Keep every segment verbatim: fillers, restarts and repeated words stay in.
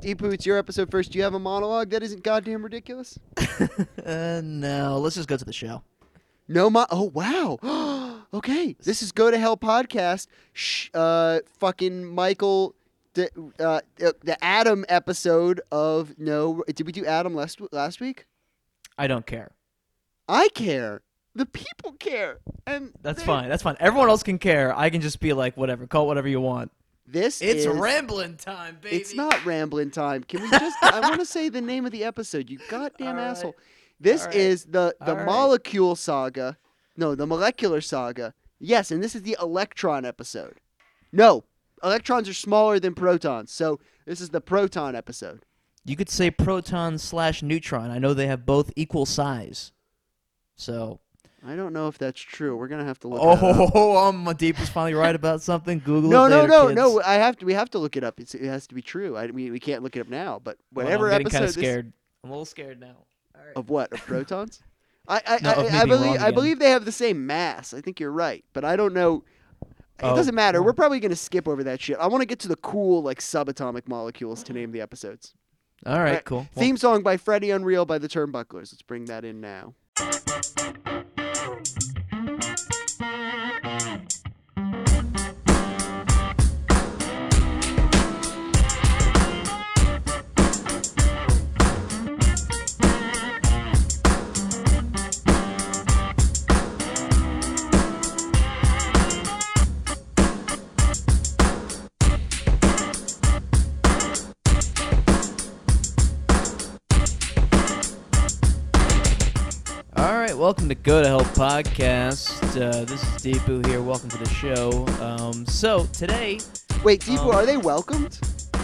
Deepu, it's your episode first. Do you have a monologue that isn't goddamn ridiculous? uh, no, let's just go to the show. No, mo- oh, wow. Okay, this is Go to Hell podcast. Shh, uh, fucking Michael, the, uh, the Adam episode of, no, did we do Adam last, last week? I don't care. I care. The people care. And That's they- fine. That's fine. Everyone else can care. I can just be like, whatever. Call it whatever you want. This It's is... rambling time, baby. It's not rambling time. Can we just... I want to say the name of the episode, you goddamn All right. asshole. This All right. is the, the All right. molecule saga. No, the molecular saga. Yes, and this is the electron episode. No, electrons are smaller than protons, so this is the proton episode. You could say proton slash neutron. I know they have both equal size. So... I don't know if that's true. We're gonna have to look. that up. Oh, um, Deep is finally right about something. Google No, it no, later, no, kids. no. I have to. We have to look it up. It's, it has to be true. I, we we can't look it up now. But Well, whatever I'm getting episode kind of this- scared. I'm a little scared now. All right. of what of protons. I I, No, of me I, I being believe wrong I again. believe they have the same mass. I think you're right, but I don't know. It Oh, doesn't matter. well. We're probably gonna skip over that shit. I want to get to the cool like subatomic molecules to name the episodes. All right, Alright, cool. Well, Theme song by Freddie Unreal by the Turnbucklers. Let's bring that in now. all right, welcome to Go to Hell podcast. Uh, this is Deepu here. Welcome to the show. Um, so today, Wait, Deepu, Um, are they welcomed?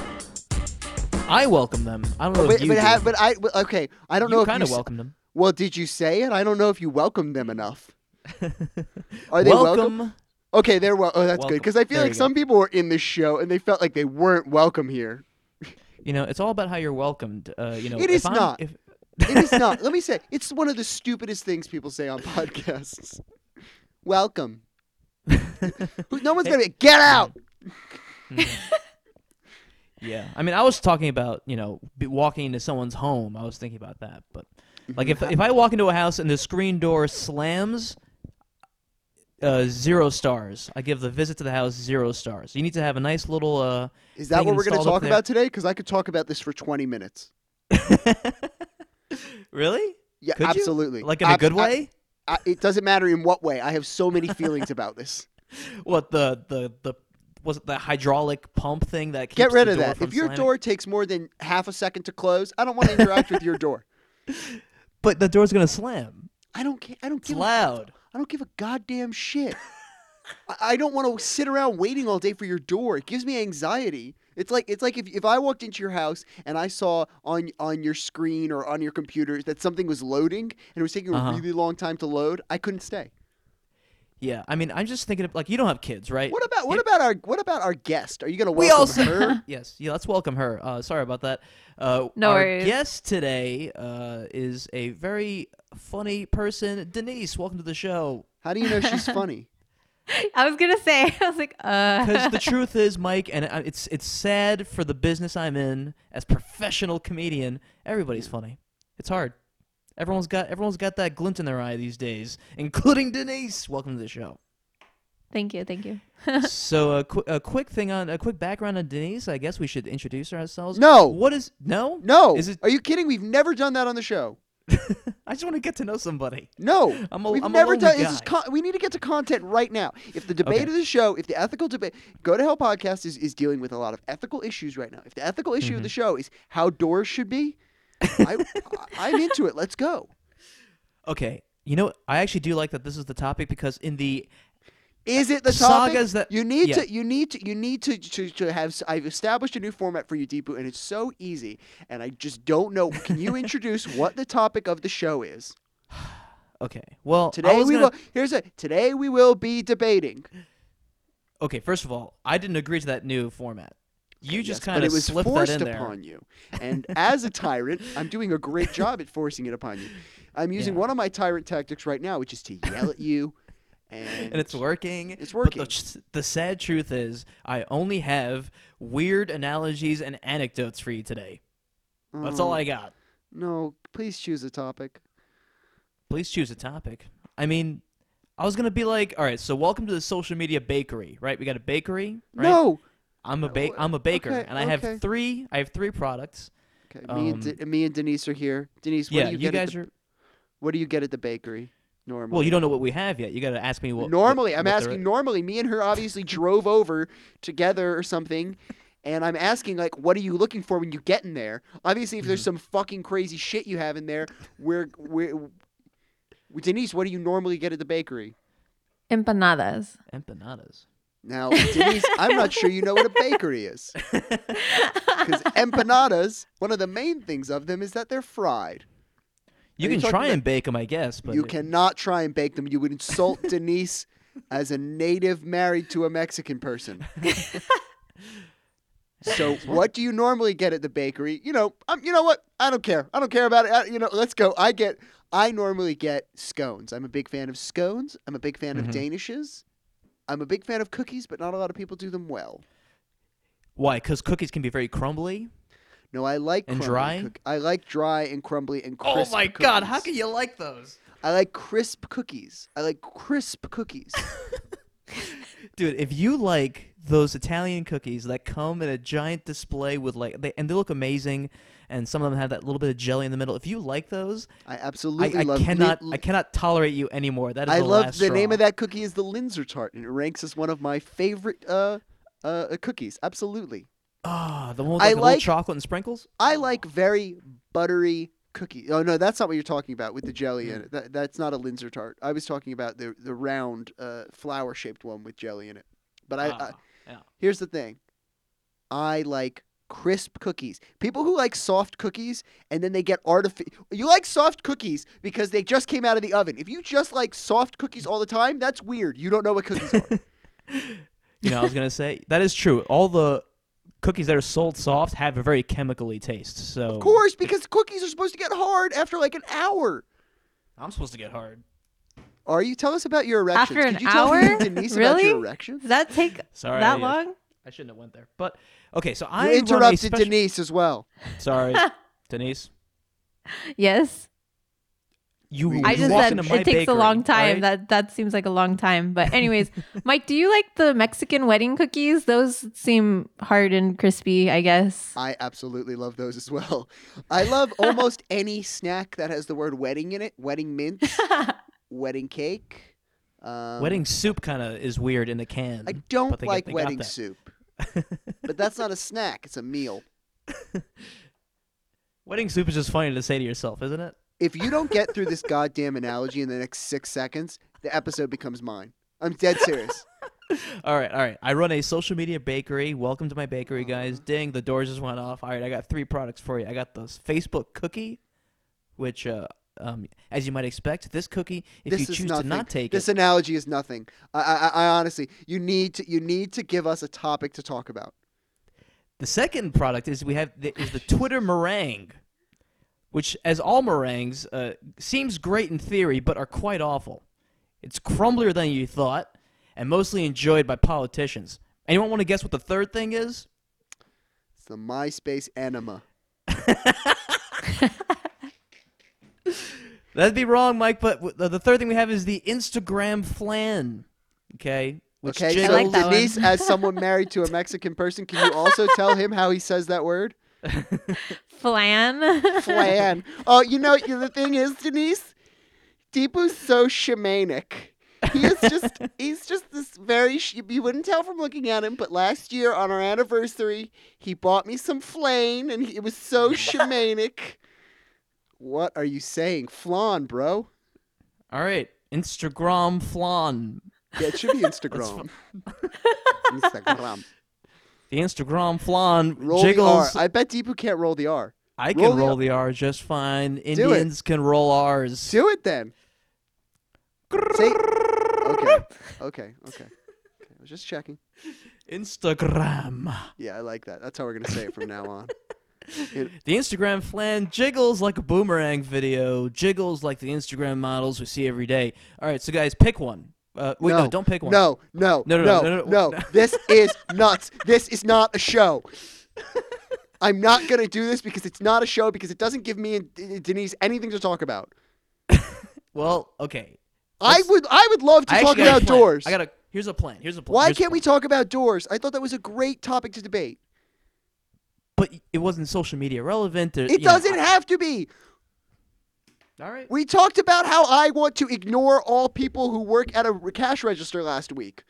I welcome them. I don't know But if you but, do. ha- but I but, okay. I don't you know if kind you of s- welcomed them. Well, did you say it? I don't know if you welcomed them enough. Are they welcome? welcome? Okay, they're well. Oh, that's good Welcome. because I feel There like you go. some people were in this show and they felt like they weren't welcome here. You know, it's all about how you're welcomed. Uh, you know, It if is I'm- not. If, It is not. Let me say, it's one of the stupidest things people say on podcasts. Welcome. Who- no one's gonna be, get out. Yeah, I mean, I was talking about, you know, be walking into someone's home. I was thinking about that, but like if if I walk into a house and the screen door slams, uh, zero stars. I give the visit to the house zero stars. You need to have a nice little. Uh, Is that thing what we're gonna installed up talk there. about today? Because I could talk about this for twenty minutes. Really? Yeah, Could you? absolutely. Like in a Abs- good I- way? I, it doesn't matter in what way. I have so many feelings about this. What the the the was it the hydraulic pump thing that keeps Get rid the of door that. from If your slamming? door takes more than half a second to close, I don't want to interact with your door. But the door's gonna slam. I don't. ca- I don't It's give. A, loud. I don't give a goddamn shit. I, I don't want to sit around waiting all day for your door. It gives me anxiety. It's like it's like if, if I walked into your house and I saw on on your screen or on your computer that something was loading and it was taking a Uh-huh. really long time to load, I couldn't stay. Yeah, I mean, I'm just thinking of, like, you don't have kids, right? What about what You- about our what about our guest? Are you gonna We welcome also her? yes, yeah. Let's welcome her. Uh, sorry about that. Uh, No our worries. guest today uh, is a very funny person, Denise. Welcome to the show. How do you know she's funny? I was gonna say, I was like, uh. Because the truth is, Mike, and I- it's it's sad for the business I'm in as professional comedian. Everybody's funny. It's hard. Everyone's got everyone's got that glint in their eye these days, including Denise. Welcome to the show. Thank you, thank you. So a, qu- a quick thing on a quick background on Denise. I guess we should introduce ourselves. No. What is no? No. Is it? Are you kidding? We've never done that on the show. I just want to get to know somebody. No, I'm a- we've I'm a never lonely done. This is guy. con- we need to get to content right now. If the debate Okay. of the show, if the ethical debate, Go to Hell podcast is, is dealing with a lot of ethical issues right now. If the ethical issue of Mm-hmm. the show is how doors should be, I, I, I'm into it. Let's go. Okay. You know, I actually do like that this is the topic because in the Is it the topic? Sagas that- you need yeah. to, you need to, you need to, to, to have. s- I've established a new format for you, Deepu, and it's so easy. And I just don't know. Can you introduce what the topic of the show is? okay, well, I Today was we gonna- will. Here's a. Today we will be debating. Okay, first of all, I didn't agree to that new format. You just Yes, kind but of it was slipped forced that in there. upon you. And as a tyrant, I'm doing a great job at forcing it upon you. I'm using Yeah. one of my tyrant tactics right now, which is to yell at you and, and it's working. It's But working. the, ch- the sad truth is, I only have weird analogies and anecdotes for you today. That's all Oh, I got. No, please choose a topic. Please choose a topic. I mean, I was gonna be like, all right, so welcome to the social media bakery, right? We got a bakery, right? No. I'm a ba- I'm a baker, Okay, and I okay. have three. I have three products. Okay, me and Um, De- me and Denise are here. Denise, what yeah, do you, you get at guys the, are. What do you get at the bakery normally? Well, you don't know what we have yet. You got to ask me what. Normally, what, I'm what they're- asking. Normally, me and her obviously drove over together or something, and I'm asking like, what are you looking for when you get in there? Obviously, if there's Mm-hmm. some fucking crazy shit you have in there, we're we're. Denise, what do you normally get at the bakery? Empanadas. empanadas. Now, Denise, I'm not sure you know what a bakery is. Because empanadas, one of the main things of them is that they're fried. You Are you can talking try about- and bake them, I guess, but You it- cannot try and bake them. You would insult Denise as a native married to a Mexican person. So, what do you normally get at the bakery? You know, um, you know what? I don't care. I don't care about it. I, you know, let's go. I get. I normally get scones. I'm a big fan of scones. I'm a big fan Mhm. of danishes. I'm a big fan of cookies, but not a lot of people do them well. Why? Because cookies can be very crumbly. No, I like And crumbly dry? cook- I like dry and crumbly and crisp. Oh my God! How cookies. can you like those, I like crisp cookies. I like crisp cookies. dude? If you like those Italian cookies that come in a giant display with like, they, and they look amazing, and some of them have that little bit of jelly in the middle. If you like those, I I, absolutely I love. cannot, Lin- I cannot tolerate you anymore. That is I the love last the name straw. of that cookie is the Linzer tart, and it ranks as one of my favorite uh, uh, cookies. Absolutely, Ah, the one with I like, the little like- chocolate and sprinkles. I like very buttery cookies. Oh no, that's not what you're talking about with the jelly Hmm. in it. That, that's not a Linzer tart. I was talking about the the round uh, flower shaped one with jelly in it. But I, I Ah, yeah. here's the thing, I like crisp cookies. People who like soft cookies and then they get artificial. You like soft cookies because they just came out of the oven. If you just like soft cookies all the time, that's weird. You don't know what cookies are. You know, I was gonna say that is true. All the cookies that are sold soft have a very chemically taste. So Of course, because cookies are supposed to get hard after like an hour. I'm supposed to get hard. Are you? Tell us about your erections. After an Could you tell me hour? and Denise about your Really? erections? Does that take Sorry, that I- long? I shouldn't have went there. But okay, so You I run a interrupted special- Denise as well. Sorry, Denise. Yes. You, I you I just walk said into my it takes bakery, a long time. alright? That that seems like a long time. But anyways, Mike, do you like the Mexican wedding cookies? Those seem hard and crispy, I guess. I absolutely love those as well. I love almost any snack that has the word wedding in it. Wedding mints, wedding cake. Um, Wedding soup kind of is weird in the can. I don't but they get- like they got wedding that. soup. But that's not a snack, it's a meal. Wedding soup is just funny to say to yourself, isn't it? If you don't get through this goddamn analogy in the next six seconds, the episode becomes mine. I'm dead serious. All right, all right. I run a social media bakery. Welcome to my bakery, guys. Ding, the doors just went off. All right, I got three products for you. I got this Facebook cookie, which, uh, um, as you might expect, this cookie, if This you is choose nothing. to not take This it, analogy is nothing. I, I, I honestly, you need to, you need to give us a topic to talk about. the second product is we have the, is the Twitter meringue, which, as all meringues, uh, seems great in theory, but are quite awful. It's crumblier than you thought, and mostly enjoyed by politicians. Anyone want to guess what the third thing is? It's the MySpace enema. That'd be wrong, Mike. But w- the the third thing we have is the Instagram flan. Okay. Which Okay, jiggles. so like that one. Denise, as someone married to a Mexican person, can you also tell him how he says that word? Flan. Flan. Oh, you know, you- the thing is, Denise, Deepu's so shamanic. He is just, he's just this very, sh- you wouldn't tell from looking at him, but last year on our anniversary, he bought me some flan, and he, it was so shamanic. What are you saying? Flan, bro. All right. Instagram flan. Yeah, it should be Instagram. Instagram. The Instagram flan Roll the R. jiggles. I bet Deepu can't roll the R. I can roll the- roll the R just fine. it. Indians can roll R's. Do it then. Say, okay, okay, okay. Okay, I was just checking. Instagram. Yeah, I like that. That's how we're gonna say it from now on. The Instagram flan jiggles like a boomerang video, jiggles like the Instagram models we see every day. All right, so guys, pick one. Uh, wait, no, no, don't pick one. No, no, No, no, no, no, no, no, no, no. This is nuts. This is not a show. I'm not gonna do this because it's not a show because it doesn't give me and D- Denise anything to talk about. Well, okay. I Let's- would, I would love to I talk actually got a about plan. doors. I got a. Here's a plan. Here's a plan. Why Here's a can't we plan. talk about doors? I thought that was a great topic to debate. But it wasn't social media relevant. Or, It you know, doesn't have to be. All right. We talked about how I want to ignore all people who work at a cash register last week.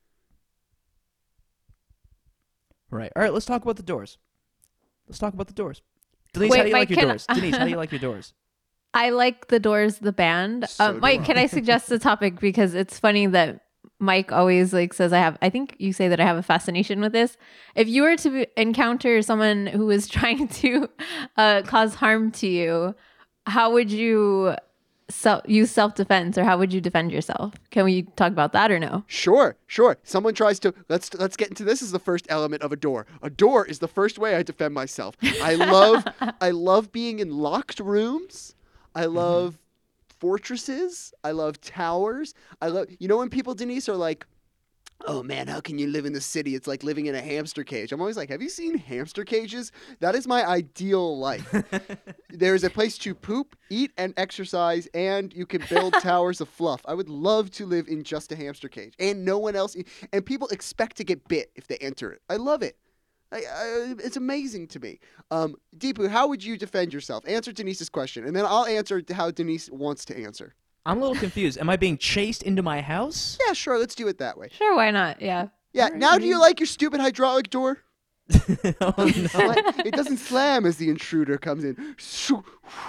Right. All right. Let's talk about the doors. Let's talk about the doors. Denise, Wait, how do you Mike, like your can- doors? Denise, how do you like your doors? I like the Doors, the band. So Uh, do Mike, I. can I suggest a topic because it's funny that Mike always like says I have. I think you say that I have a fascination with this. If you were to be- encounter someone who is trying to uh, cause harm to you, how would you self use self defense, or how would you defend yourself? Can we talk about that or no? Sure, sure. Someone tries to let's let's get into this as the first element of a door. A door is the first way I defend myself. I love I love being in locked rooms. I love fortresses. I love towers. I love you know when people, Denise, are like, oh man, how can you live in the city? It's like living in a hamster cage. I'm always like, have you seen hamster cages? That is my ideal life. There is a place to poop, eat, and exercise, and you can build towers of fluff. I would love to live in just a hamster cage, and no one else. And people expect to get bit if they enter it. I love it. I, I, it's amazing to me. Um, Deepu, how would you defend yourself? Answer Denise's question, and then I'll answer how Denise wants to answer. I'm a little confused. Am I being chased into my house? Yeah, sure. Let's do it that way. Sure, why not? Yeah. Yeah. Alright, Now, I do you mean- like your stupid hydraulic door? Oh, no. Sla- it doesn't slam as the intruder comes in. Shoo.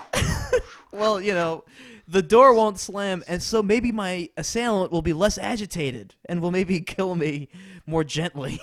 Well, you know, the door won't slam, and so maybe my assailant will be less agitated and will maybe kill me more gently.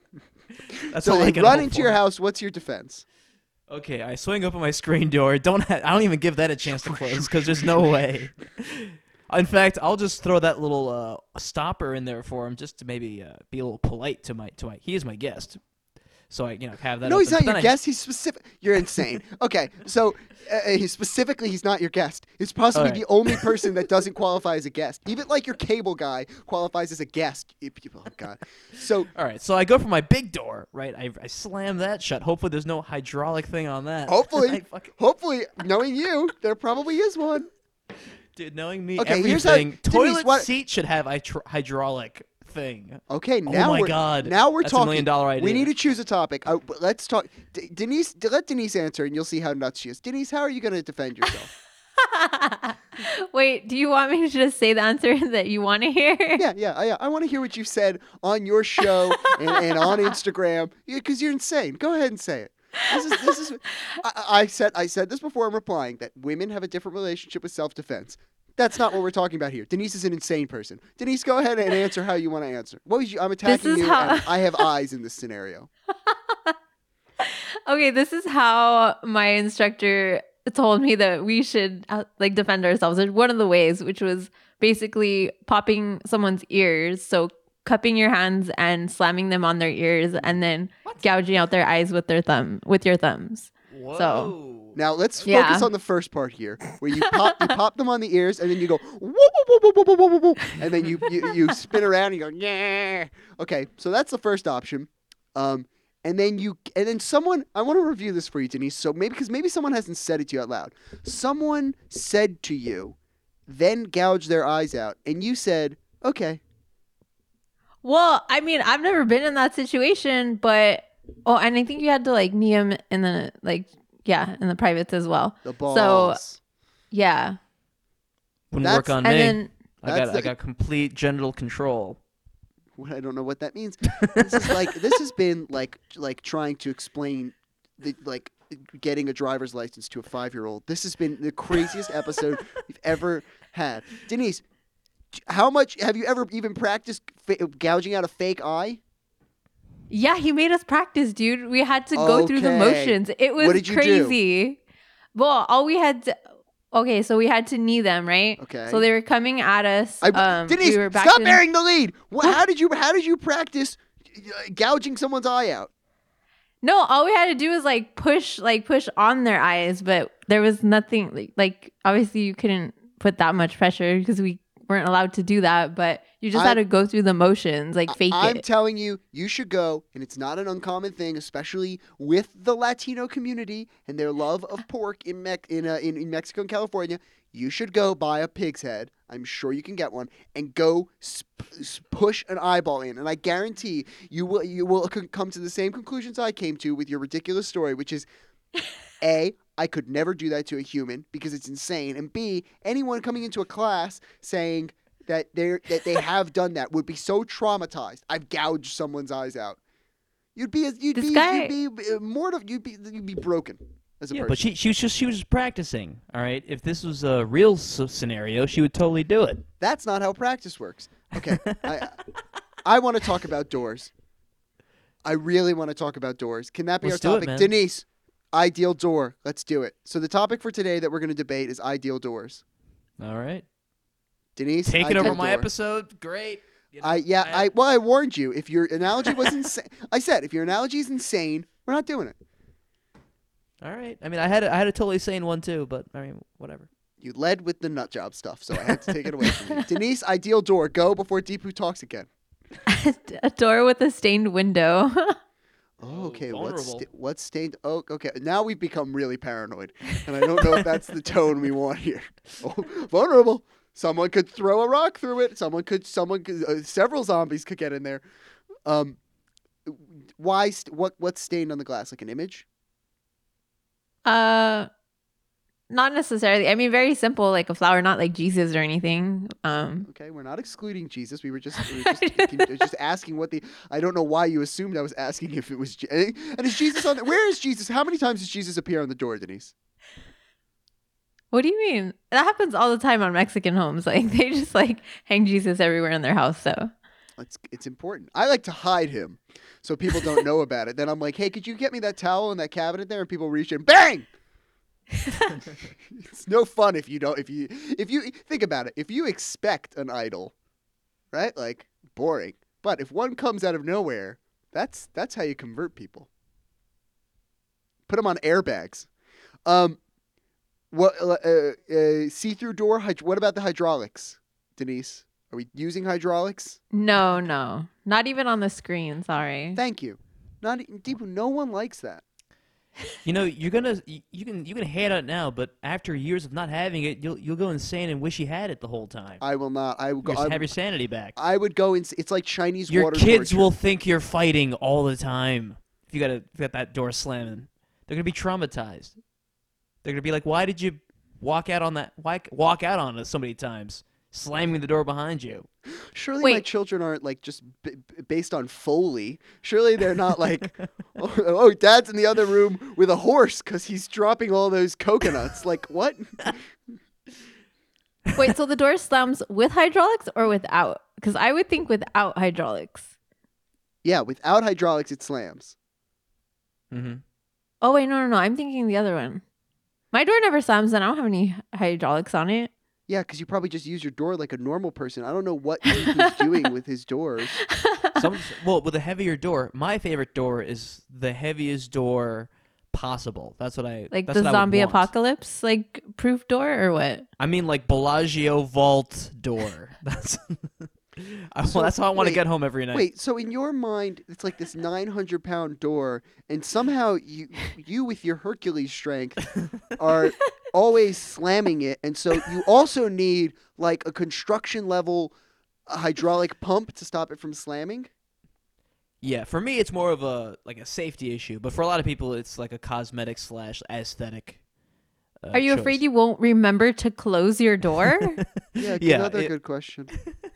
That's So all I they can run hope into for. your house. What's your defense? Okay, I swing open my screen door. Don't ha- I don't even give that a chance to close because there's no way. In fact, I'll just throw that little uh, stopper in there for him just to maybe uh, be a little polite to my to my. He is my guest, so I you know have that. No, he's open. not But your then I- guest. He's specific. You're insane. Okay, so uh, he specifically, he's not your guest. He's possibly Alright. the only person that doesn't qualify as a guest. Even like your cable guy qualifies as a guest. If you- Oh God. So All right, so I go for my big door, right? I, I slam that shut. Hopefully, there's no hydraulic thing on that. I hopefully, fucking- hopefully, knowing you, there probably is one. dude, knowing me, Okay, here's how- everything. Denise, Toilet what- seat should have a tr- hydraulic thing. Okay, now oh my we're god! now we're That's talking. a million dollar idea. We need to choose a topic. Uh, but let's talk. D- Denise, d- let Denise answer, and you'll see how nuts she is. Denise, how are you going to defend yourself? Wait, do you want me to just say the answer that you want to hear? yeah, yeah, I, I want to hear what you said on your show and, and on Instagram because you're insane. Go ahead and say it. This is this is. I, I said I said this before. I'm replying that women have a different relationship with self-defense. That's not what we're talking about here. Denise is an insane person. Denise, go ahead and answer how you want to answer. What was you? I'm attacking is you. how- And I have eyes in this scenario. Okay, this is how my instructor told me that we should uh, like defend ourselves. There's one of the ways, which was basically popping someone's ears. So cupping your hands and slamming them on their ears, and then gouging out their eyes with their thumb with your thumbs. Whoa. So- Now let's focus Yeah. on the first part here, where you pop you pop them on the ears, and then you go whoop, whoop, whoop, whoop, whoop, whoop, whoop, and then you, you you spin around and you go yeah. Okay, so that's the first option. Um, and then you and then someone I want to review this for you, Denise. So maybe because maybe someone hasn't said it to you out loud. Someone said to you, then gouged their eyes out, and you said, okay. Well, I mean, I've never been in that situation, but oh, and I think you had to like knee him in the like yeah in the privates as well. The balls. So yeah, Wouldn't That's- work on and me. then I that's got the- I got complete genital control. What- I don't know what that means. This is like this has been like like trying to explain the like getting a driver's license to a five-year-old. This has been the craziest episode we've ever had. Denise, how much have you ever even practiced fa- gouging out a fake eye? yeah, he made us practice, dude. We had to go through the Okay. motions. It was What did you do? crazy. Well, all we had to. Okay, so we had to knee them, right? Okay. So they were coming at us. I, um, Denise, we were back stop in- bearing the lead. What, how did you how did you practice uh, gouging someone's eye out? No, all we had to do was like push, like push on their eyes, but there was nothing like, like obviously you couldn't put that much pressure because we weren't allowed to do that, but you just I- had to go through the motions, like fake I'm it. telling you, you should go, and it's not an uncommon thing, especially with the Latino community and their love of pork in Me- in, uh, in in Mexico and California. You should go buy a pig's head. I'm sure you can get one, and go sp- s- push an eyeball in, and I guarantee you will you will c- come to the same conclusions I came to with your ridiculous story, which is A, I could never do that to a human because it's insane, and B, anyone coming into a class saying that they that they have done that would be so traumatized. I've gouged someone's eyes out. You'd be you'd This be guy- you'd be uh, mortal. You'd be you'd be broken as a Yeah, person. but she she was just she was just practicing. All right, if this was a real s- scenario, she would totally do it. That's not how practice works. Okay, I I want to talk about doors. I really want to talk about doors. Can that be Let's our do it, topic, man. Denise? Ideal door. Let's do it. So the topic for today that we're going to debate is ideal doors. All right, Denise, taking ideal over my door. episode. Great. You know, I yeah I well I warned you. If your analogy was insane, I said if your analogy is insane, we're not doing it. All right. I mean, I had a, I had a totally sane one too, but I mean, whatever. You led with the nut job stuff, so I had to take it away from you. Denise, ideal door. Go before Deepu talks again. A door with a stained window. Oh, okay. What's vulnerable. sta- what's stained? Oh, okay. Now we've become really paranoid, and I don't know if that's the tone we want here. Oh, vulnerable. Someone could throw a rock through it. Someone could. Someone could. Uh, several zombies could get in there. Um, why? St- what? What's stained on the glass? Like an image? uh, not necessarily. I mean, very simple, like a flower, not like Jesus or anything. Um, Okay, we're not excluding Jesus. We were just, we were just, just asking what the. I don't know why you assumed I was asking if it was. Je- and is Jesus on? The, where is Jesus? How many times does Jesus appear on the door, Denise? what do you mean? That happens all the time on Mexican homes. Like they just like hang Jesus everywhere in their house. So It's it's important. I like to hide him so people don't know about it. Then I'm like, hey, could you get me that towel in that cabinet there? And people reach in, bang. It's no fun if you don't. If you if you think about it, if you expect an idol, right? Like boring. But if one comes out of nowhere, that's that's how you convert people. Put them on airbags. Um, what uh, uh, see-through door? Hyd- what about the hydraulics, Denise? Are we using hydraulics? no, no, not even on the screen. Sorry. Thank you. Not e- Deepu, no one likes that. You know, you're gonna you, you can you can hate it now, but after years of not having it, you'll you'll go insane and wish you had it the whole time. I will not. I will go. You I, just have your sanity back. I would go in. It's like Chinese Your water kids torture. will think you're fighting all the time if you got if you got that door slamming. They're gonna be traumatized. They're gonna be like, "Why did you walk out on that? Why walk out on us so many times, slamming the door behind you?" Surely my Wait. children aren't like just b- b- based on Foley. Surely they're not like, oh, oh, Dad's in the other room with a horse because he's dropping all those coconuts. Like what? Wait, so the door slams with hydraulics or without? Because I would think without hydraulics. Yeah, without hydraulics, it slams. Mm-hmm. Oh wait, no, no, no. I'm thinking the other one. My door never slams, and I don't have any hydraulics on it. Yeah, because you probably just use your door like a normal person. I don't know what he's doing with his doors. Some, well, with a heavier door, my favorite door is the heaviest door possible. That's what I Like that's the what I would zombie want. apocalypse, like proof door or what? I mean, like Bellagio vault door. That's I, So, well, that's how I want to wait, get home every night. Wait, so in your mind, it's like this nine hundred pound door, and somehow you, you with your Hercules strength, are always slamming it, and so you also need like a construction level hydraulic pump to stop it from slamming. Yeah, for me, it's more of a like a safety issue, but for a lot of people, it's like a cosmetic slash aesthetic. Uh, Are you choice. afraid you won't remember to close your door? Yeah, Yeah, another it- good question.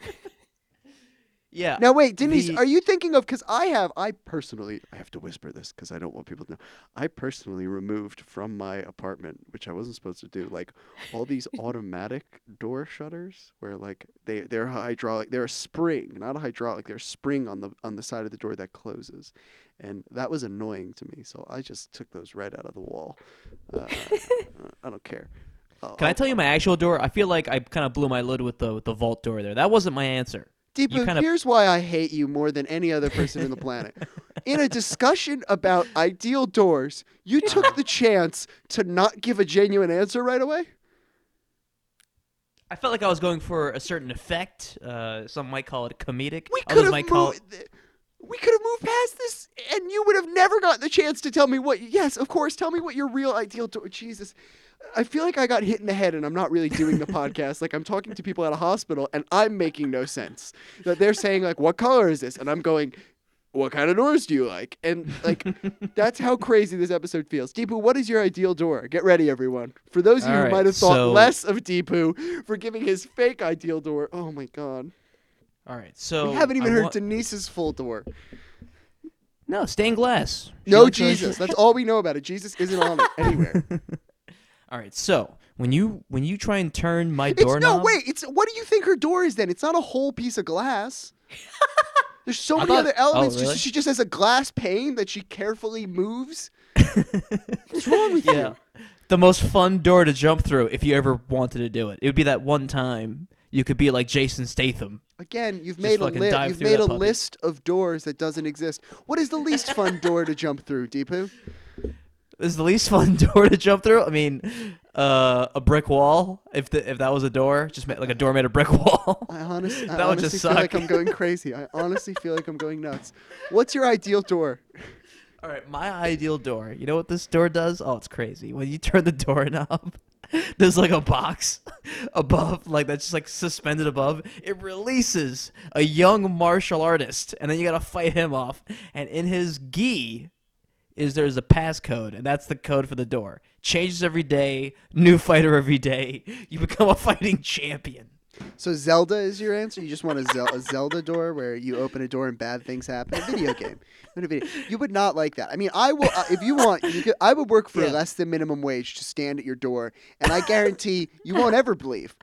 Yeah. Now wait, Denise, the- are you thinking of? Because I have, I personally, I have to whisper this because I don't want people to know. I personally removed from my apartment, which I wasn't supposed to do, like all these automatic door shutters, where like they they're hydraulic, they're a spring, not a hydraulic, they're a spring on the on the side of the door that closes, and that was annoying to me. So I just took those right out of the wall. Uh, I don't care. I'll- Can I I'll- tell you my actual door? I feel like I kind of blew my lid with the with the vault door there. That wasn't my answer. Deepu, You kinda- here's why I hate you more than any other person in the planet. In a discussion about ideal doors, you took the chance to not give a genuine answer right away? I felt like I was going for a certain effect. Uh, some might call it comedic. We could Others have might call it. moved. We could have moved past this, and you would have never gotten the chance to tell me what. Yes, of course. Tell me what your real ideal door. Jesus, I feel like I got hit in the head, and I'm not really doing the podcast. Like I'm talking to people at a hospital, and I'm making no sense. That they're saying like, "What color is this?" And I'm going, "What kind of doors do you like?" And like, that's how crazy this episode feels. Deepu, what is your ideal door? Get ready, everyone. For those of you All who right, might have thought so- less of Deepu for giving his fake ideal door, oh my god. All right, so We haven't even I heard want- Denise's full door. No, stained glass. She No likes her- Jesus. That's all we know about it. Jesus isn't on it anywhere. All right, so when you when you try and turn my It's doorknob, no wait. It's what do you think her door is then? It's not a whole piece of glass. There's so I many thought- other elements. oh, Just- really? she just has a glass pane that she carefully moves. What's wrong with yeah, you? the most fun door to jump through if you ever wanted to do it. It would be that one time you could be like Jason Statham. Again, you've Just made a fucking li- dive you've through made that a puppy. list of doors that doesn't exist. What is the least fun door to jump through, Deepu? This is the least fun door to jump through. I mean, uh, a brick wall. If the, if that was a door, just ma- like a door made of brick wall. I, honest, I That would honestly just feel like suck. I'm going crazy. I honestly feel like I'm going nuts. What's your ideal door? All right, my ideal door. You know what this door does? Oh, it's crazy. When you turn the doorknob, there's like a box above, like that's just like suspended above. It releases a young martial artist, and then you gotta fight him off. And in his gi is there's a passcode, and that's the code for the door. Changes every day, new fighter every day. You become a fighting champion. So Zelda is your answer? You just want a, Zel- a Zelda door where you open a door and bad things happen? A video game. Not a video. You would not like that. I mean, I will. Uh, if you want, you could, I would work for Yeah. less than minimum wage to stand at your door, and I guarantee you won't ever believe.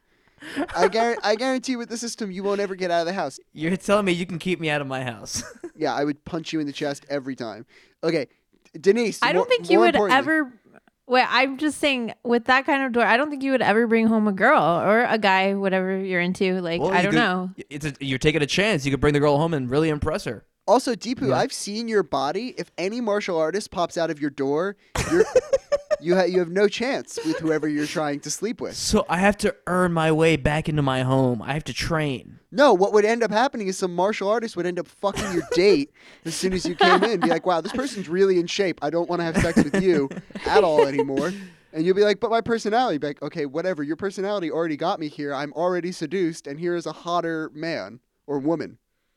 I, guar- I guarantee with the system, you won't ever get out of the house. You're telling me you can keep me out of my house? Yeah, I would punch you in the chest every time. Okay, Denise. I don't more- think you more would importantly- ever. Wait, I'm just saying, with that kind of door, I don't think you would ever bring home a girl or a guy, whatever you're into. Like, Well, I you don't could- know. It's a, you're taking a chance. You could bring the girl home and really impress her. Also, Deepu, Yeah. I've seen your body. If any martial artist pops out of your door, you're, you ha- you have no chance with whoever you're trying to sleep with. So I have to earn my way back into my home. I have to train. No, what would end up happening is some martial artist would end up fucking your date as soon as you came in. Be like, wow, this person's really in shape. I don't want to have sex with you at all anymore. And you'll be like, but my personality. Be like, okay, whatever. Your personality already got me here. I'm already seduced, and here is a hotter man or woman.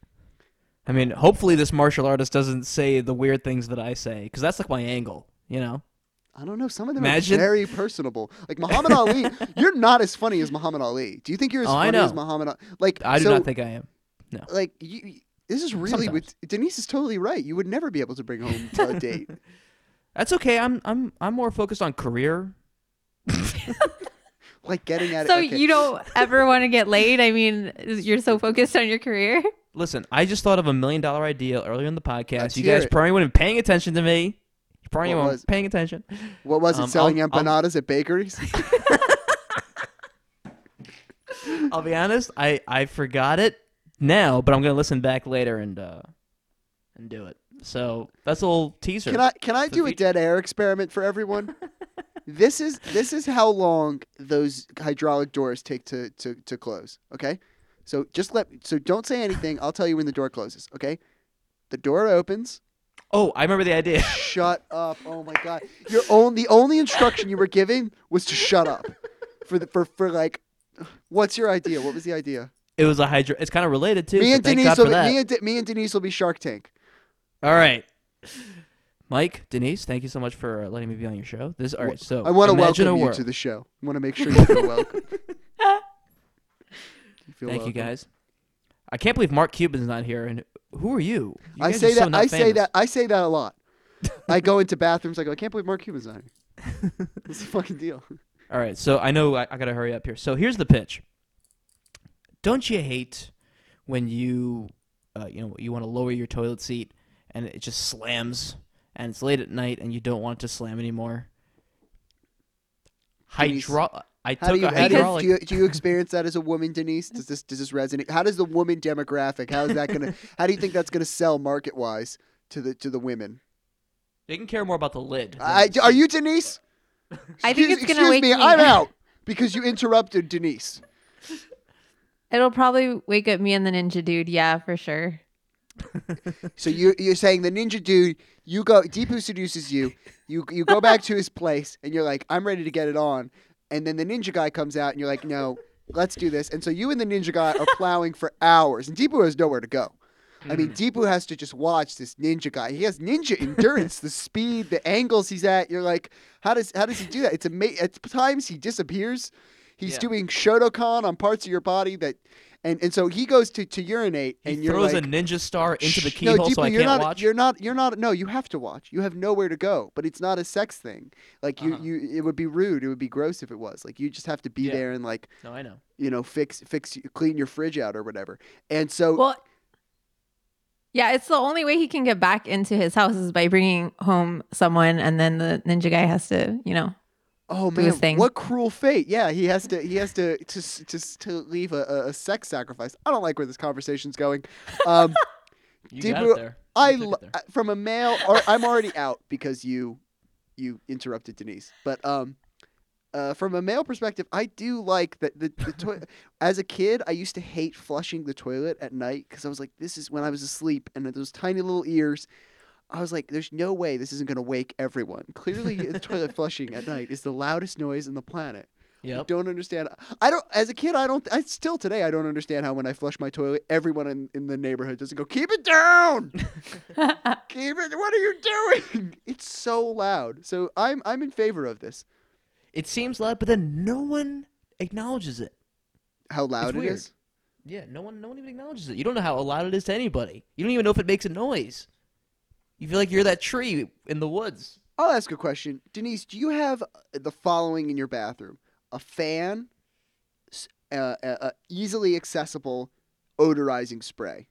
I mean, hopefully this martial artist doesn't say the weird things that I say, because that's like my angle, you know? I don't know. Some of them Imagine- are very personable. Like Muhammad Ali, you're not as funny as Muhammad Ali. Do you think you're as Oh, I funny know. as Muhammad Ali? Like, I do so, not think I am. Like, you, you- this is really with Denise is totally right. You would never be able to bring home a date. That's okay. I'm I'm I'm more focused on career. Like getting at So it. Okay. you don't ever want to get laid? I mean, you're so focused on your career. Listen, I just thought of a million dollar idea earlier in the podcast. Let's you hear guys it. probably weren't paying attention to me. You probably What weren't was- paying attention. What was it? Um, Selling I'll- I'll- empanadas at bakeries? I'll be honest, I, I forgot it now, but I'm gonna listen back later and uh and do it. So that's a little teaser. Can I can I For do a future- dead air experiment for everyone? This is this is how long those hydraulic doors take to, to, to close. Okay, so just let so don't say anything. I'll tell you when the door closes. Okay, the door opens. Oh, I remember the idea. Shut up! Oh my god, your own the only instruction you were giving was to shut up. For the for for like, what's your idea? What was the idea? It was a hydro. It's kind of related too. Me so and thank Denise God will for be, that. me and De- me and Denise will be Shark Tank. All right, Mike, Denise, thank you so much for uh, letting me be on your show. This all right. So I want to imagine welcome a you world. to the show. I want to make sure you feel welcome. You feel Thank you welcome. guys. I can't believe Mark Cuban's not here. And who are you? You I guys say are so that. not I say famous. that. I say that a lot. I go into bathrooms. I go. I can't believe Mark Cuban's not here. What's the fucking deal? All right, so I know I, I gotta hurry up here. So here's the pitch. Don't you hate when you, uh, you know, you want to lower your toilet seat and it just slams, and it's late at night and you don't want it to slam anymore? Denise, Hydro. I How do took you, a how do, you, hydraulic. do you do you experience that as a woman, Denise? Does this does this resonate? How does the woman demographic? How is that gonna? How do you think that's gonna sell market wise to the to the women? They can care more about the lid. than I, the are seat. you Denise? I think Excuse- it's gonna excuse wake me. me I'm up. out because you interrupted Denise. It'll probably wake up me and the ninja dude. Yeah, for sure. So you you're saying the ninja dude, you go Deepu seduces you, you you go back to his place and you're like, I'm ready to get it on. And then the ninja guy comes out and you're like, no, let's do this. And so you and the ninja guy are plowing for hours and Deepu has nowhere to go. I mean, Deepu has to just watch this ninja guy. He has ninja endurance, the speed, the angles he's at. You're like, how does how does he do that? It's amazing. At times he disappears. He's Yeah. doing Shotokan on parts of your body that, and, and so he goes to, to urinate He and you're throws like, a ninja star into the "Shh, keyhole no, Deepu, so I you're can't not, watch. You're not. You're not. No, you have to watch. You have nowhere to go. But it's not a sex thing. Like you, Uh-huh. you, it would be rude. It would be gross if it was. Like you just have to be Yeah. there and like, No, I know. you know, fix, fix, clean your fridge out or whatever. And so, Well, yeah, it's the only way he can get back into his house is by bringing home someone, and then the ninja guy has to, you know. oh do his man, thing. what cruel fate! Yeah, he has to. He has to to s- to, s- to leave a, a- a sex sacrifice. I don't like where this conversation's going. Um, You got Deepu, it there. I You took lo- it there. uh, from a male, or I'm already out because you you interrupted Denise. But um, uh, from a male perspective, I do like that the the toilet. As a kid, I used to hate flushing the toilet at night because I was like, this is when I was asleep, and those tiny little ears. I was like, there's no way this isn't going to wake everyone. Clearly, the toilet flushing at night is the loudest noise on the planet. I Yep. don't understand. I don't. As a kid, I don't. I still today, I don't understand how when I flush my toilet, everyone in, in the neighborhood doesn't go, keep it down. Keep it. What are you doing? It's so loud. So I'm I'm in favor of this. It seems loud, but then no one acknowledges it. How loud it weird. is. Yeah, no one, no one even acknowledges it. You don't know how loud it is to anybody. You don't even know if it makes a noise. You feel like you're that tree in the woods. I'll ask a question, Denise. Do you have the following in your bathroom: a fan, s- uh, uh, uh, easily accessible odorizing spray?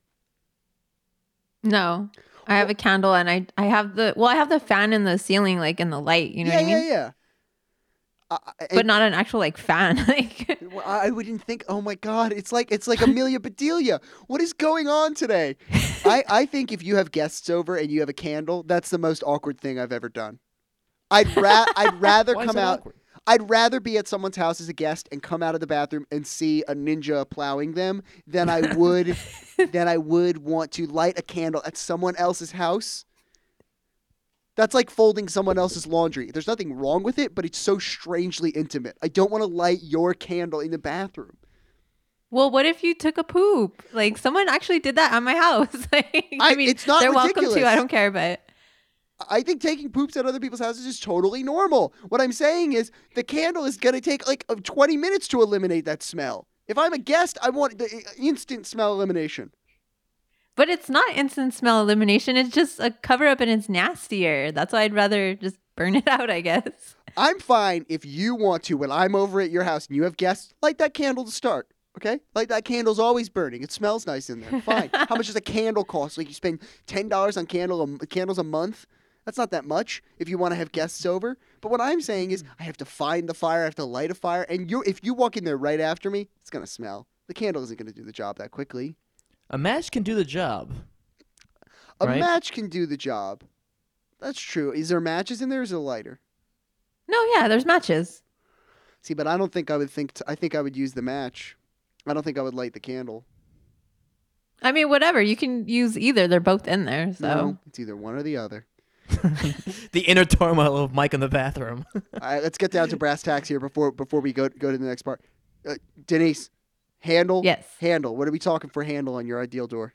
No, I have a candle, and I I have the well, I have the fan in the ceiling, like in the light. You know yeah, what I mean? yeah, yeah. Uh, But not an actual like fan. Like Well, I I wouldn't think. Oh my God! It's like it's like Amelia Bedelia. What is going on today? I, I think if you have guests over and you have a candle, that's the most awkward thing I've ever done. I'd ra- I'd rather Why is come that out. awkward? I'd rather be at someone's house as a guest and come out of the bathroom and see a ninja plowing them than I would than I would want to light a candle at someone else's house. That's like folding someone else's laundry. There's nothing wrong with it, but it's so strangely intimate. I don't want to light your candle in the bathroom. well, what if you took a poop? Like someone actually did that at my house. Like, I, I- mean, it's not they're welcome to. ridiculous. I don't care, but I think taking poops at other people's houses is totally normal. What I'm saying is the candle is going to take like uh, twenty minutes to eliminate that smell. If I'm a guest, I want the uh, instant smell elimination. but it's not instant smell elimination. It's just a cover up, and it's nastier. That's why I'd rather just burn it out. I guess. I'm fine if you want to, when I'm over at your house and you have guests, light that candle to start. Okay? Like that candle's always burning. It smells nice in there. Fine. How much does a candle cost? Like you spend ten dollars on candle a, candles a month? That's not that much if you want to have guests over. But what I'm saying is I have to find the fire, I have to light a fire, and you if you walk in there right after me, it's going to smell. The candle isn't going to do the job that quickly. A match can do the job. A Right. match can do the job. That's true. Is there matches in there or is it a lighter? No, yeah, there's matches. See, but I don't think I would think t- I think I would use the match. I don't think I would light the candle. I mean, whatever. You can use either. They're both in there. So No, it's either one or the other. The inner turmoil of Mike in the bathroom. All right, let's get down to brass tacks here before before we go go to the next part. Uh, Denise, handle. yes, Handle. What are we talking for handle on your ideal door?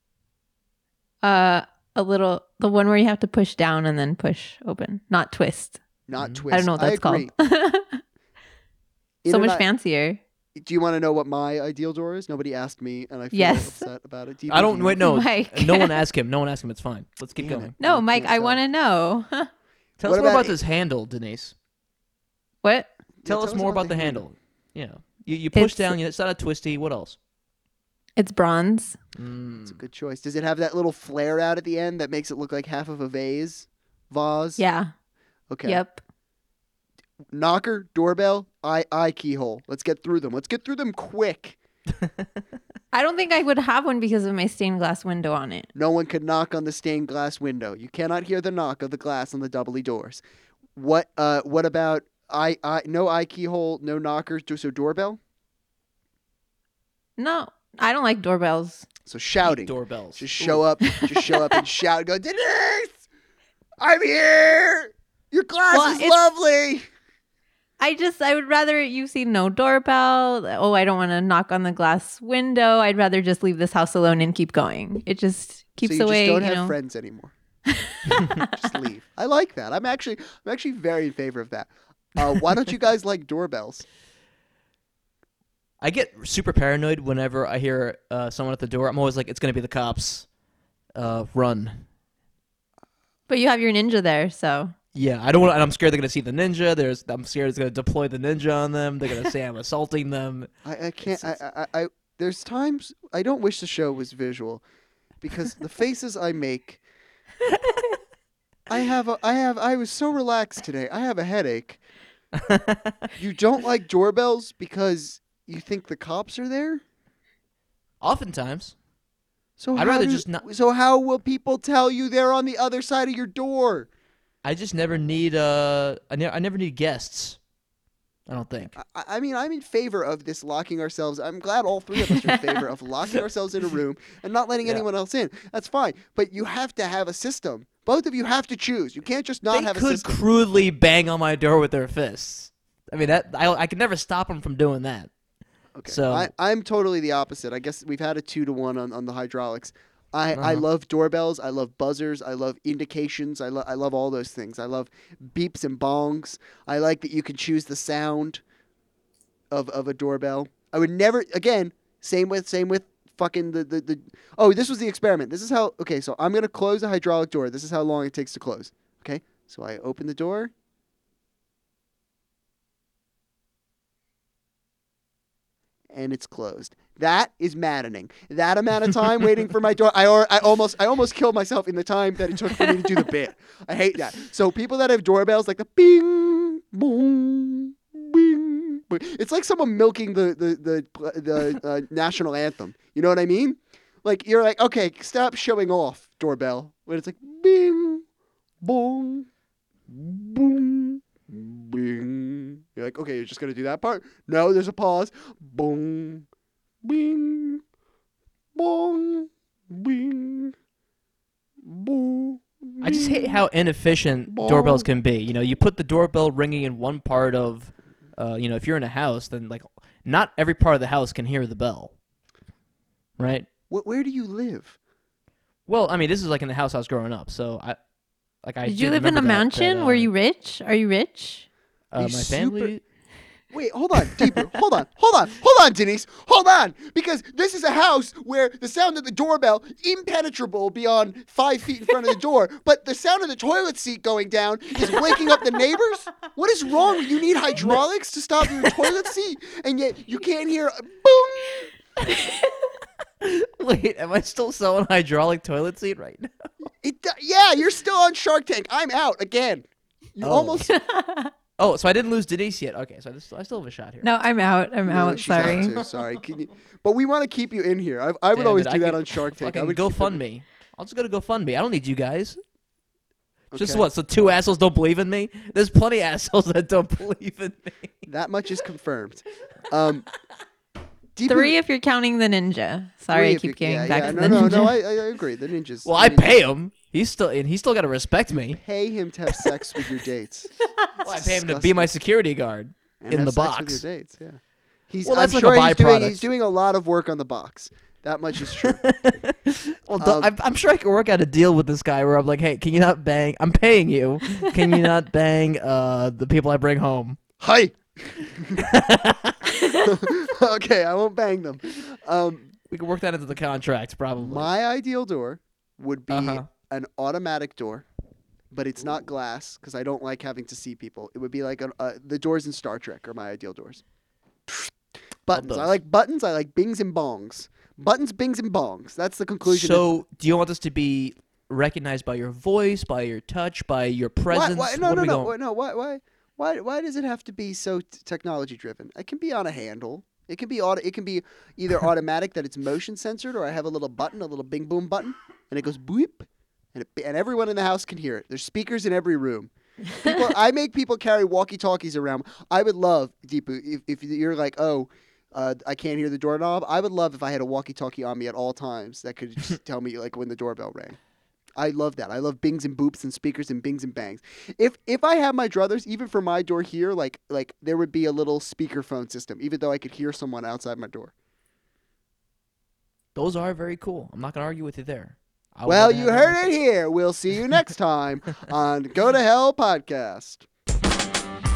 uh, a little the one where you have to push down and then push open, not twist. Not Mhm. twist. I don't know what that's agree. called. In so and much I- fancier. Do you want to know what my ideal door is? Nobody asked me, and I feel Yes. upset about it. I don't wait. No, Mike. no one ask him. No one ask him. It's fine. Let's keep Damn going. it. No, I Mike, can't I tell. want to know. Tell What us more about about it- this handle, Denise. What? Tell Yeah, us more about the handle. Yeah, you you push It's- down. You- It's not a twisty. What else? It's bronze. Mm. It's a good choice. Does it have that little flare out at the end that makes it look like half of a vase? Vase? Yeah. Okay. Yep. Knocker, doorbell, eye eye keyhole. Let's get through them. Let's get through them quick. I don't think I would have one because of my stained glass window on it. No one could knock on the stained glass window. You cannot hear the knock of the glass on the doubly doors. What uh what about eye eye no eye keyhole, no knockers, so doorbell? No, I don't like doorbells. So shouting. Doorbells. Just show up. Just show up and shout. Go, Denise! I'm here! Your glass Well, is it's- lovely! I just, I would rather you see no doorbell. Oh, I don't want to knock on the glass window. I'd rather just leave this house alone and keep going. It just keeps so you away, just don't you have know. friends anymore. Just leave. I like that. I'm actually, I'm actually very in favor of that. Uh, why don't you guys like doorbells? I get super paranoid whenever I hear uh, someone at the door. I'm always like, it's gonna be the cops. Uh, run. But you have your ninja there, so. Yeah, I don't want. I'm scared they're gonna see the ninja. There's. I'm scared it's gonna deploy the ninja on them. They're gonna say I'm assaulting them. I, I can't. It's- I, I, I. There's times I don't wish the show was visual, because the faces I make. I have. A, I have. I was so relaxed today. I have a headache. You don't like doorbells because you think the cops are there? Oftentimes, So I'd how rather do- just not- So how will people tell you they're on the other side of your door? I just never need. Uh, I, ne- I never need guests. I don't think. I, I mean, I'm in favor of this locking ourselves. I'm glad all three of us are in favor of locking ourselves in a room and not letting Yeah. anyone else in. That's fine. But you have to have a system. Both of you have to choose. You can't just not they have a could system. crudely bang on my door with their fists. I mean, that I, I could never stop them from doing that. Okay. So- I, I'm totally the opposite. I guess we've had a two to one on, on the hydraulics. I, I Uh-huh. love doorbells. I love buzzers. I love indications. I, lo- I love all those things. I love beeps and bongs. I like that you can choose the sound of, of a doorbell. I would never, again, same with same with fucking the, the, the oh, this was the experiment. This is how, okay, so I'm going to close the hydraulic door. This is how long it takes to close. Okay, so I open the door. And it's closed. That is maddening. That amount of time waiting for my door, I or, I almost I almost killed myself in the time that it took for me to do the bit. I hate that. So people that have doorbells like the bing, boom, bing, bing. It's like someone milking the the the the uh, national anthem. You know what I mean? Like you're like, okay, stop showing off, doorbell. When it's like bing, boom, boom. Bing. You're like, okay, you're just gonna do that part? No, there's a pause. Boom, bing, boom, bing, boo. I just hate how inefficient Bong. doorbells can be. You know, you put the doorbell ringing in one part of, uh, you know, if you're in a house, then like not every part of the house can hear the bell, right? Wh- where do you live? Well, I mean, this is like in the house I was growing up, so I, like, I Did you did live in a remember that- mansion? that, uh, Were you rich? Are you rich? Uh, You my super- family. Wait, hold on, deeper. hold on, hold on, hold on, Denise. Hold on, because this is a house where the sound of the doorbell impenetrable beyond five feet in front of the door, but the sound of the toilet seat going down is waking up the neighbors. What is wrong? You need hydraulics to stop your toilet seat, and yet you can't hear a boom. Wait, am I still selling hydraulic toilet seat right now? It, do- yeah, you're still on Shark Tank. I'm out again. You Oh. almost. Oh, so I didn't lose Denise yet. Okay, so I, just, I still have a shot here. No, I'm out. I'm No, out. she's out Sorry. too, sorry. Can you, but we want to keep you in here. I, I would Damn always it, do I that could on Shark Tank. I Fucking would keep it- GoFundMe. I'll just go to GoFundMe. I don't need you guys. Just Okay. what? So two assholes don't believe in me? There's plenty of assholes that don't believe in me. That much is confirmed. Um, Deepu- Three if you're counting the ninja. Sorry, three I if keep you- getting yeah, back yeah, to no, the no, ninja. no, I, I agree. The ninjas. Well, the I ninjas- pay him. He's still and he's still got to respect me. Pay him to have sex with your dates. Well, I pay him to be my security guard And in have the sex box. With your dates, yeah. He's, Well, I'm that's like a sure he's doing, byproduct. he's doing a lot of work on the box. That much is true. Well, do- Um, I'm, I'm sure I could work out a deal with this guy where I'm like, hey, can you not bang? I'm paying you. Can you not bang uh, the people I bring home? Hi. Okay, I won't bang them. Um, We can work that into the contract, probably. my ideal door would be Uh-huh. an automatic door, but it's not glass because I don't like having to see people. It would be like an, uh, the doors in Star Trek are my ideal doors. Buttons. I those. like buttons. I like bings and bongs. Buttons, bings, and bongs. That's the conclusion. So, do you want this to be recognized by your voice, by your touch, by your presence? Why, why, no, What no, are we no, going- why- no. Why, why, why, why does it have to be so t- technology driven? It can be on a handle. It can be auto. It can be either automatic that it's motion censored, or I have a little button, a little bing boom button, and it goes boop, and it, and everyone in the house can hear it. There's speakers in every room. People, I make people carry walkie talkies around. I would love Deepu if, if you're like, oh, uh, I can't hear the doorknob. I would love if I had a walkie-talkie on me at all times that could just tell me like when the doorbell rang. I love that. I love bings and boops and speakers and bings and bangs. If if I had my druthers, even for my door here, like like there would be a little speakerphone system, even though I could hear someone outside my door. Those are very cool. I'm not gonna argue with you there. I would Well, love to you have that heard myself. it here. We'll see you next time on Go to Hell Podcast.